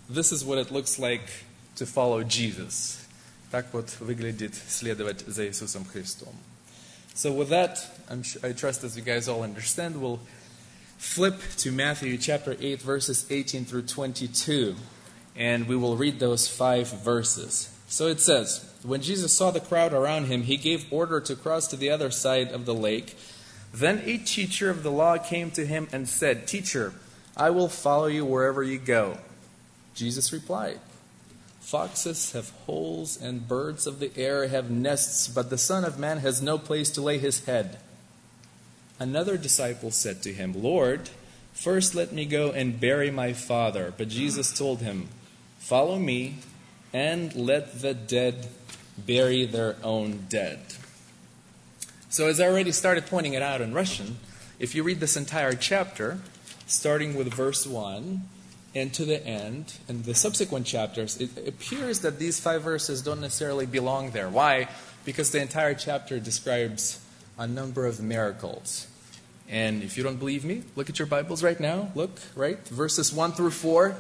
this is what it looks like to follow Jesus. Так вот выглядит следовать за Иисусом Христом. So with that, I trust as you guys all understand, we'll flip to Matthew chapter 8, verses 18 through 22. And we will read those 5 verses. So it says, "When Jesus saw the crowd around him, he gave order to cross to the other side of the lake. Then a teacher of the law came to him and said, 'Teacher, I will follow you wherever you go.' Jesus replied, 'Foxes have holes and birds of the air have nests, but the Son of Man has no place to lay his head.' Another disciple said to him, 'Lord, first let me go and bury my father.' But Jesus told him, 'Follow me and let the dead bury their own dead.'" So as I already started pointing it out in Russian, if you read this entire chapter, starting with verse 1, and to the end, and the subsequent chapters, it appears that these 5 verses don't necessarily belong there. Why? Because the entire chapter describes a number of miracles. And if you don't believe me, look at your Bibles right now. Look, right? Verses 1 through 4.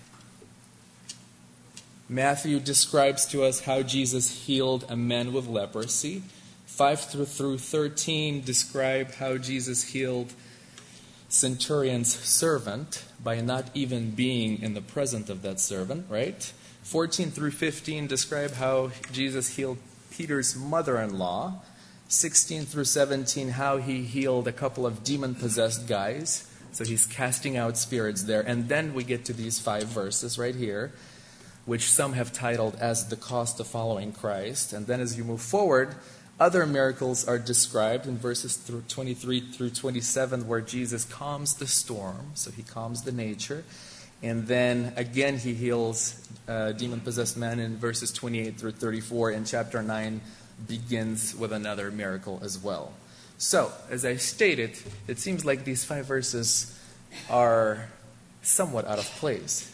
Matthew describes to us how Jesus healed a man with leprosy. 5 through 13 describe how Jesus healed centurion's servant by not even being in the presence of that servant, right? 14 through 15 describe how Jesus healed Peter's mother-in-law. 16 through 17, how he healed a couple of demon-possessed guys. So he's casting out spirits there. And then we get to these 5 verses right here, which some have titled as the cost of following Christ. And then as you move forward, other miracles are described in verses 23 through 27, where Jesus calms the storm, so he calms the nature. And then again he heals a demon-possessed man in verses 28 through 34, and chapter 9 begins with another miracle as well. So, as I stated, it seems like these 5 verses are somewhat out of place.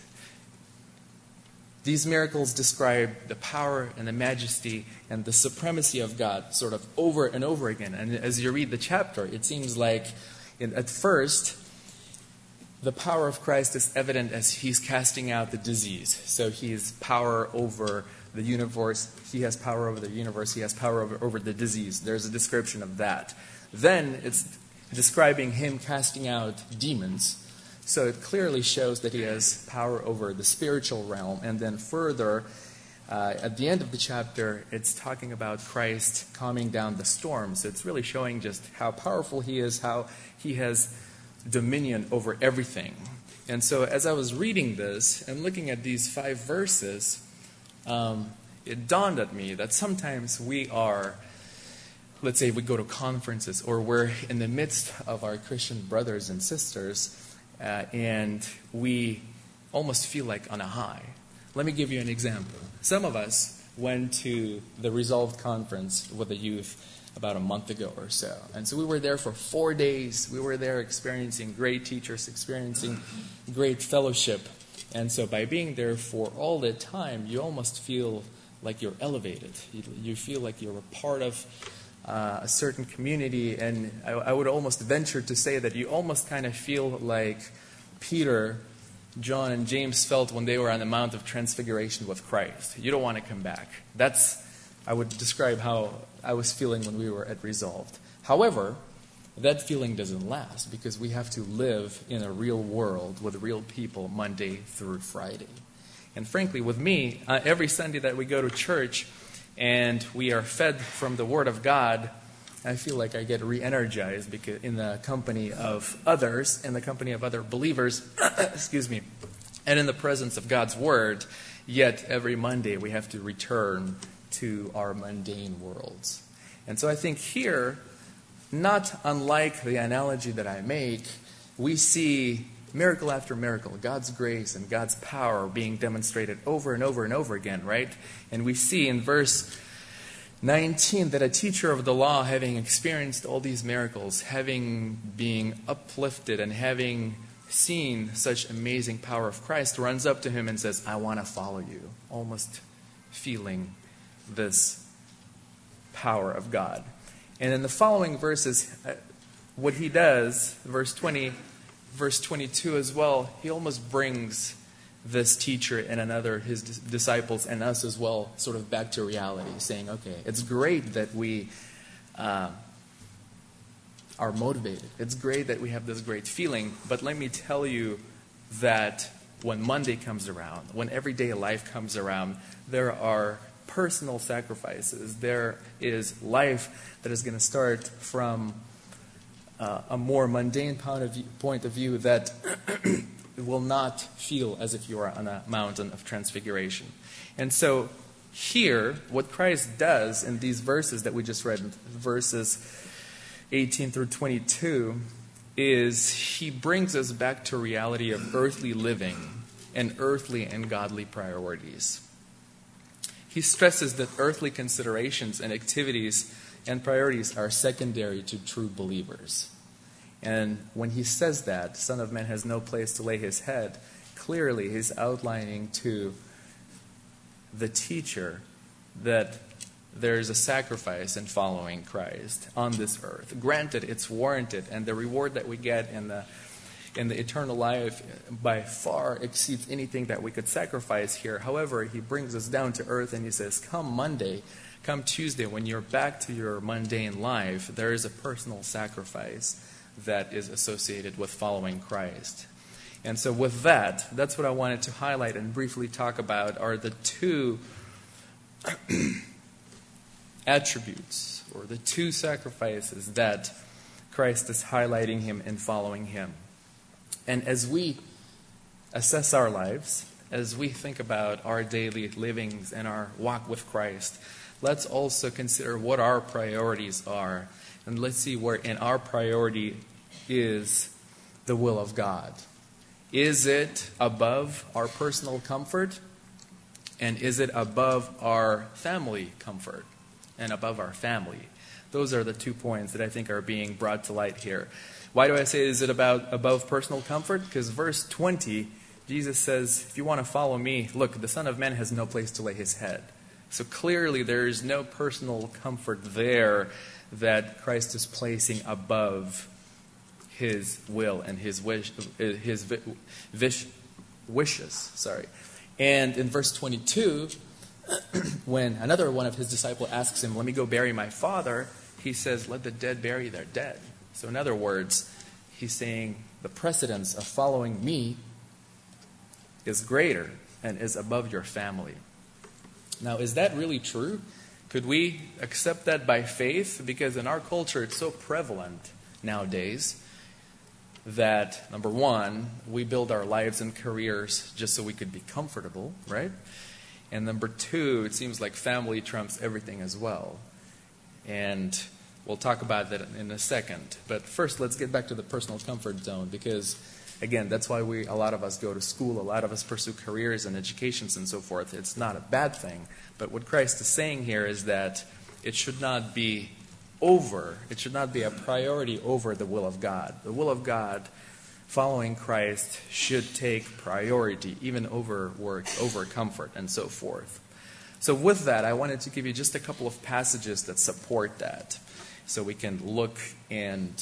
These miracles describe the power and the majesty and the supremacy of God sort of over and over again. And as you read the chapter, it seems like at first the power of Christ is evident as he's casting out the disease. So he has power over the universe. He has power over the universe. He has power over the disease. There's a description of that. Then it's describing him casting out demons. So it clearly shows that he has power over the spiritual realm. And then further, at the end of the chapter, it's talking about Christ calming down the storm. So it's really showing just how powerful he is, how he has dominion over everything. And so as I was reading this and looking at these 5 verses, it dawned on me that sometimes we are, let's say we go to conferences or we're in the midst of our Christian brothers and sisters, and we almost feel like on a high. Let me give you an example. Some of us went to the Resolved conference with the youth about a month ago or so. And so we were there for 4 days. We were there experiencing great teachers, experiencing great fellowship. And so by being there for all the time, you almost feel like you're elevated. You feel like you're a part of a certain community, and I would almost venture to say that you almost kind of feel like Peter, John, and James felt when they were on the Mount of Transfiguration with Christ. You don't want to come back. I would describe how I was feeling when we were at Resolved. However, that feeling doesn't last because we have to live in a real world with real people Monday through Friday. And frankly, with me, every Sunday that we go to church, and we are fed from the Word of God, I feel like I get re-energized because in the company of others, in the company of other believers, excuse me, and in the presence of God's Word. Yet every Monday we have to return to our mundane worlds. And so I think here, not unlike the analogy that I make, we see miracle after miracle, God's grace and God's power being demonstrated over and over and over again, right? And we see in verse 19 that a teacher of the law, having experienced all these miracles, having been uplifted and having seen such amazing power of Christ, runs up to him and says, "I want to follow you," almost feeling this power of God. And in the following verses, what he does, verse 20, verse 22 as well, he almost brings this teacher and another, his disciples and us as well, sort of back to reality, saying, okay, it's great that we are motivated. It's great that we have this great feeling, but let me tell you that when Monday comes around, when everyday life comes around, there are personal sacrifices. There is life that is going to start from a more mundane point of view that will not feel as if you are on a mountain of transfiguration. And so here, what Christ does in these verses that we just read, verses 18 through 22, is he brings us back to reality of earthly living and earthly and godly priorities. He stresses that earthly considerations and activities and priorities are secondary to true believers. And when he says that, Son of Man has no place to lay his head, clearly he's outlining to the teacher that there's a sacrifice in following Christ on this earth. Granted, it's warranted, and the reward that we get in the eternal life by far exceeds anything that we could sacrifice here. However, he brings us down to earth and he says, come Monday, come Tuesday, when you're back to your mundane life, there is a personal sacrifice that is associated with following Christ. And so with that, that's what I wanted to highlight and briefly talk about are the two attributes or the two sacrifices that Christ is highlighting him and following him. And as we assess our lives, as we think about our daily livings and our walk with Christ, let's also consider what our priorities are. And let's see where in our priority is the will of God. Is it above our personal comfort? And is it above our family comfort? And above our family? Those are the 2 points that I think are being brought to light here. Why do I say is it above personal comfort? Because verse 20, Jesus says, if you want to follow me, look, the Son of Man has no place to lay his head. So clearly there is no personal comfort there that Christ is placing above his will and his wishes. And in verse 22, when another one of his disciples asks him, let me go bury my father, he says, let the dead bury their dead. So in other words, he's saying the precedence of following me is greater and is above your family. Now, is that really true? Could we accept that by faith? Because in our culture, it's so prevalent nowadays that, number one, we build our lives and careers just so we could be comfortable, right? And number two, it seems like family trumps everything as well. And we'll talk about that in a second. But first, let's get back to the personal comfort zone because, again, that's why a lot of us go to school. A lot of us pursue careers and educations and so forth. It's not a bad thing. But what Christ is saying here is that it should not be it should not be a priority over the will of God. The will of God, following Christ, should take priority, even over work, over comfort, and so forth. So with that, I wanted to give you just a couple of passages that support that. So we can look and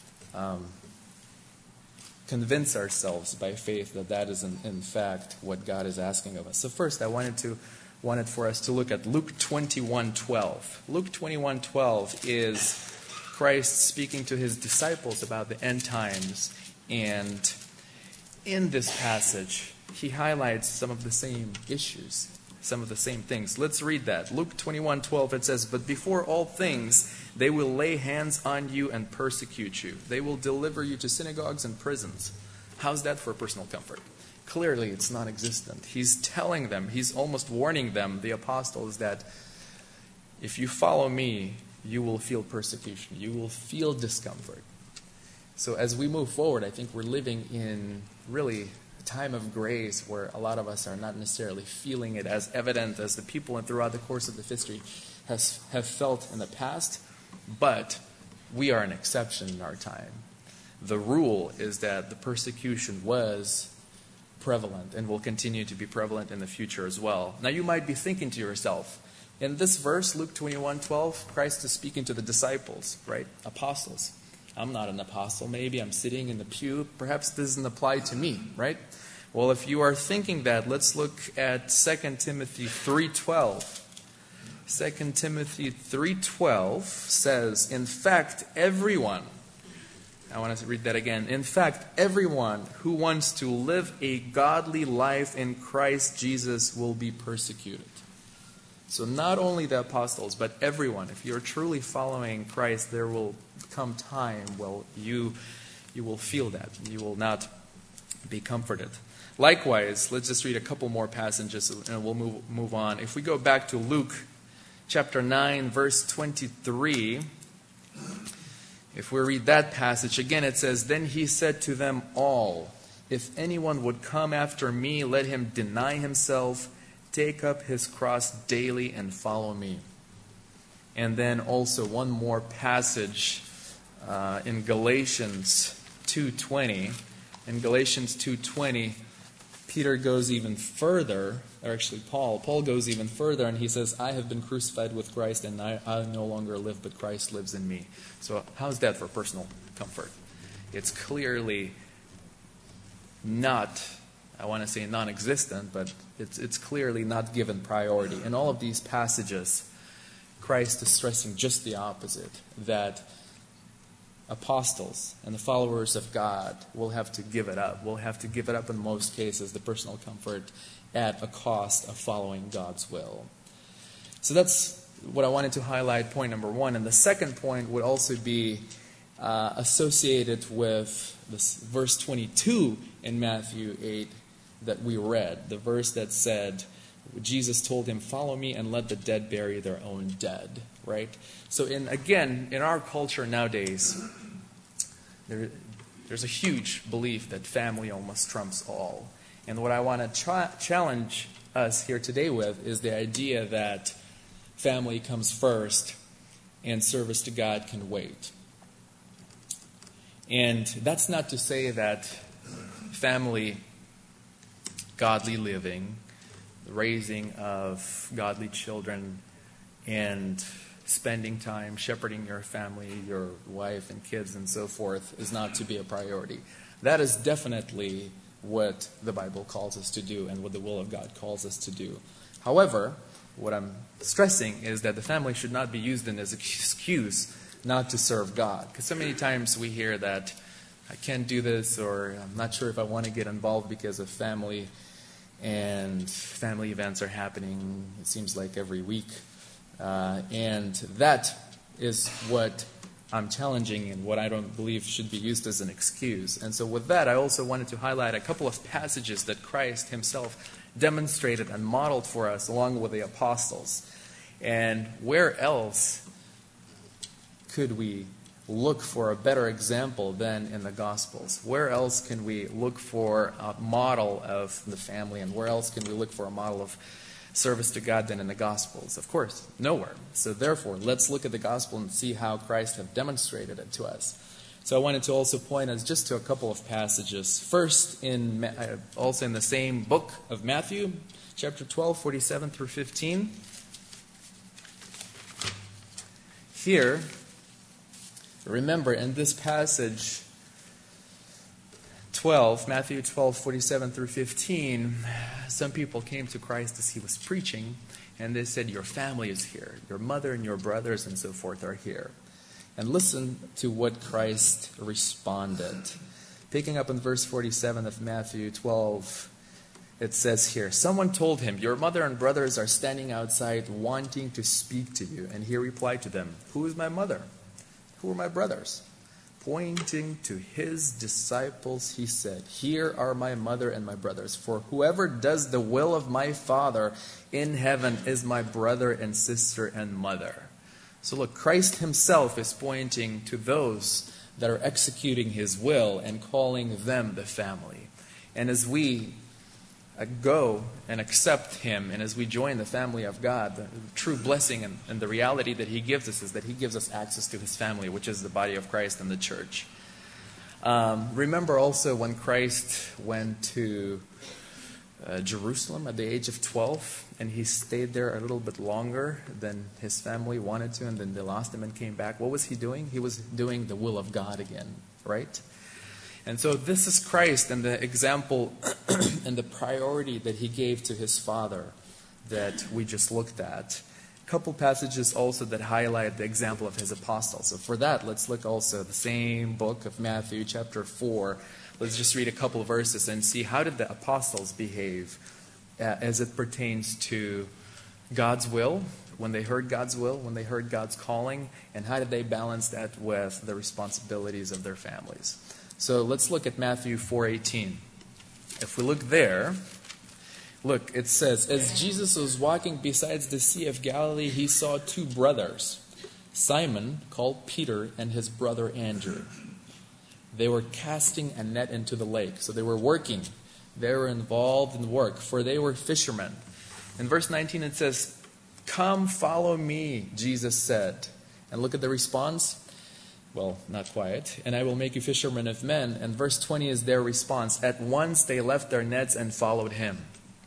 convince ourselves by faith that that is in fact what God is asking of us. So first, I wanted for us to look at Luke 21:12. Luke 21:12 is Christ speaking to his disciples about the end times, and in this passage, he highlights some of the same issues, some of the same things. Let's read that. Luke 21:12, it says, "But before all things, they will lay hands on you and persecute you. They will deliver you to synagogues and prisons." How's that for personal comfort? Clearly, it's non-existent. He's telling them, he's almost warning them, the apostles, that if you follow me, you will feel persecution. You will feel discomfort. So as we move forward, I think we're living in really a time of grace where a lot of us are not necessarily feeling it as evident as the people and throughout the course of the history have felt in the past. But we are an exception in our time. The rule is that the persecution was prevalent and will continue to be prevalent in the future as well. Now you might be thinking to yourself, in this verse, Luke 21:12, Christ is speaking to the disciples, right? Apostles. I'm not an apostle. Maybe I'm sitting in the pew. Perhaps this doesn't apply to me, right? Well, if you are thinking that, let's look at 2 Timothy 3:12. 2 Timothy 3:12 says, in fact, everyone, I want to read that again. In fact, everyone who wants to live a godly life in Christ Jesus will be persecuted. So not only the apostles, but everyone. If you're truly following Christ, there will come time where you will feel that. You will not be comforted. Likewise, let's just read a couple more passages and we'll move on. If we go back to Luke chapter 9, verse 23, if we read that passage, again it says, then he said to them all, if anyone would come after me, let him deny himself, take up his cross daily and follow me. And then also one more passage in Galatians 2:20. In Galatians 2:20, Peter goes even further, or actually Paul goes even further, and he says, I have been crucified with Christ, and I no longer live, but Christ lives in me. So how's that for personal comfort? It's clearly not, I want to say non-existent, but it's clearly not given priority. In all of these passages, Christ is stressing just the opposite, that apostles and the followers of God will have to give it up. Will have to give it up in most cases, the personal comfort, at a cost of following God's will. So that's what I wanted to highlight, point number one. And the second point would also be associated with this verse 22 in Matthew 8 that we read. The verse that said, Jesus told him, follow me and let the dead bury their own dead. Right? So in our culture nowadays, there's a huge belief that family almost trumps all. And what I want to challenge us here today with is the idea that family comes first and service to God can wait. And that's not to say that family, godly living, the raising of godly children, and spending time shepherding your family, your wife and kids and so forth is not to be a priority. That is definitely what the Bible calls us to do and what the will of God calls us to do. However, what I'm stressing is that the family should not be used as an excuse not to serve God. Because so many times we hear that I can't do this, or I'm not sure if I want to get involved because of family, and family events are happening, it seems like every week. And that is what I'm challenging and what I don't believe should be used as an excuse. And so with that, I also wanted to highlight a couple of passages that Christ himself demonstrated and modeled for us along with the apostles. And where else could we look for a better example than in the Gospels? Where else can we look for a model of the family, and where else can we look for a model of service to God than in the Gospels? Of course, nowhere. So therefore, let's look at the Gospel and see how Christ have demonstrated it to us. So I wanted to also point us just to a couple of passages. First, also in the same book of Matthew, chapter 12, 47 through 15. Here, remember in this passage, Matthew 12, 47 through 15, some people came to Christ as he was preaching, and they said, your family is here. Your mother and your brothers and so forth are here. And listen to what Christ responded. Picking up in verse 47 of Matthew 12, it says here, someone told him, your mother and brothers are standing outside wanting to speak to you. And he replied to them, who is my mother? Who are my brothers? Pointing to his disciples, he said, here are my mother and my brothers. For whoever does the will of my Father in heaven is my brother and sister and mother. So look, Christ himself is pointing to those that are executing his will and calling them the family. And as we go and accept him, and as we join the family of God, the true blessing and the reality that he gives us is that he gives us access to his family, which is the body of Christ and the church. Remember also when Christ went to Jerusalem at the age of 12, and he stayed there a little bit longer than his family wanted to, and then they lost him and came back. What was he doing? He was doing the will of God again, right? And so this is Christ and the example and the priority that he gave to his Father that we just looked at. A couple passages also that highlight the example of his apostles. So for that, let's look also at the same book of Matthew, chapter 4. Let's just read a couple of verses and see how did the apostles behave as it pertains to God's will, when they heard God's will, when they heard God's calling, and how did they balance that with the responsibilities of their families. So let's look at Matthew 4:18. If we look there, look, it says, as Jesus was walking beside the Sea of Galilee, he saw two brothers, Simon, called Peter, and his brother Andrew. They were casting a net into the lake. So they were working. They were involved in work, for they were fishermen. In verse 19 it says, come follow me, Jesus said. And look at the response. Well, not quite. And I will make you fishermen of men. And verse 20 is their response. At once they left their nets and followed him.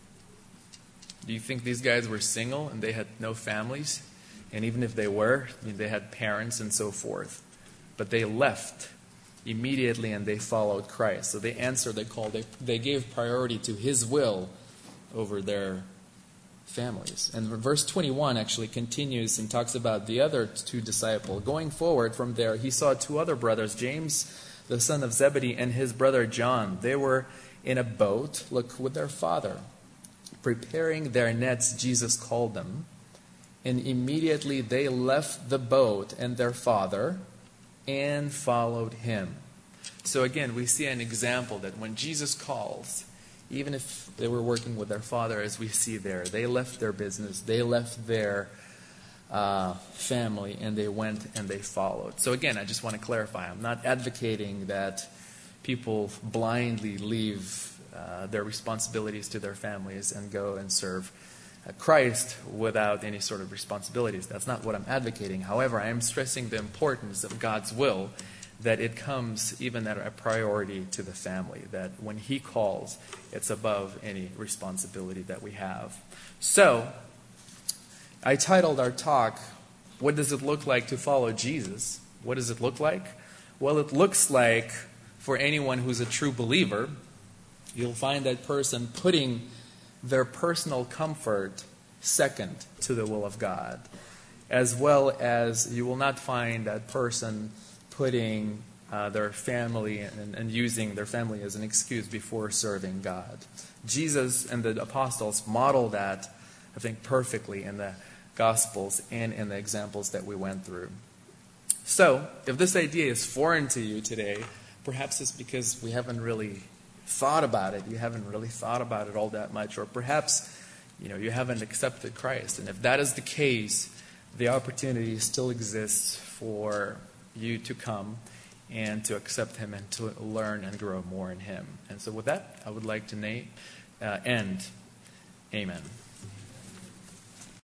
Do you think these guys were single and they had no families? And even if they were, they had parents and so forth. But they left immediately and they followed Christ. So they answered the call. They gave priority to his will over their families. And verse 21 actually continues and talks about the other two disciples. Going forward from there, he saw two other brothers, James, the son of Zebedee, and his brother John. They were in a boat, look, with their father, preparing their nets. Jesus called them. And immediately they left the boat and their father and followed him. So again, we see an example that when Jesus calls, even if they were working with their father, as we see there, they left their business, they left their family, and they went and they followed. So again, I just want to clarify, I'm not advocating that people blindly leave their responsibilities to their families and go and serve Christ without any sort of responsibilities. That's not what I'm advocating. However, I am stressing the importance of God's will, that it comes even at a priority to the family, that when he calls, it's above any responsibility that we have. So, I titled our talk, what does it look like to follow Jesus? What does it look like? Well, it looks like, for anyone who's a true believer, you'll find that person putting their personal comfort second to the will of God, as well as you will not find that person putting their family and using their family as an excuse before serving God. Jesus and the apostles model that, I think, perfectly in the Gospels and in the examples that we went through. So, if this idea is foreign to you today, perhaps it's because we haven't really thought about it. You haven't really thought about it all that much, or perhaps you haven't accepted Christ. And if that is the case, the opportunity still exists for you to come and to accept him and to learn and grow more in him. And so with that, I would like to end. Amen.